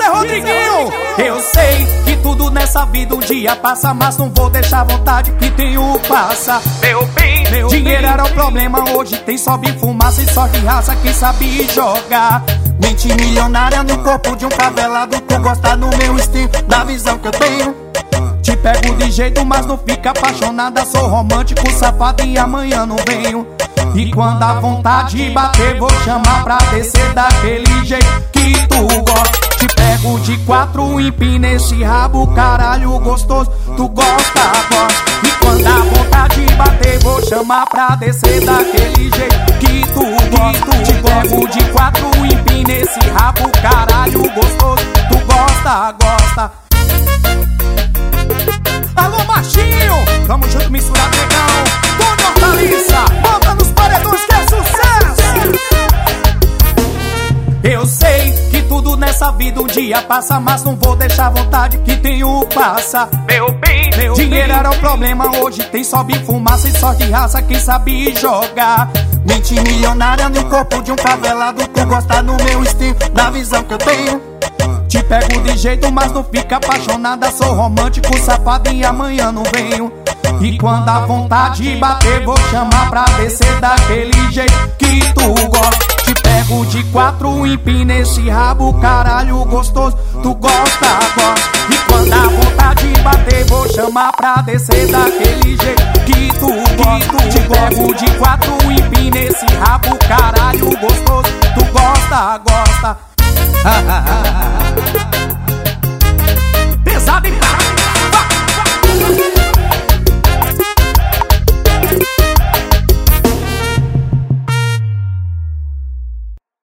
Rodriguinho. Eu sei que tudo nessa vida um dia passa, mas não vou deixar a vontade que tenho passa. Meu bem, dinheiro era o problema, hoje tem sobe fumaça e só de raça quem sabe jogar. Mente milionária no corpo de um favelado, tu gosta do meu estilo, da visão que eu tenho. Te pego de jeito, mas não fica apaixonada. Sou romântico, safado e amanhã não venho. E quando a vontade bater, vou chamar pra descer daquele jeito que tu gosta. Te pego de quatro, empina esse rabo, caralho gostoso, tu gosta, gosta. E quando a vontade bater, vou chamar pra descer daquele jeito que tu gosta. Te pego de quatro, empina esse rabo, caralho gostoso, tu gosta, gosta. Alô, Marchinho, tamo junto, misturado legal. Dona Hortaliça, bota nos paredões que é sucesso. Eu sei que tudo nessa vida um dia passa, mas não vou deixar a vontade que tenho passa. Meu bem, dinheiro era o problema, hoje tem sobe fumaça e só de raça quem sabe jogar. Mente milionária no corpo de um favelado, tu gosta do meu estilo, da visão que eu tenho. Te pego de jeito, mas não fica apaixonada. Sou romântico, safado e amanhã não venho. E quando a vontade bater, vou chamar pra descer daquele jeito que tu gosta. Te pego de quatro, empina esse rabo, caralho gostoso, tu gosta, gosta. E quando a vontade bater, vou chamar pra descer daquele jeito que tu gosta. Te pego de quatro, empina esse rabo, caralho gostoso, tu gosta, gosta.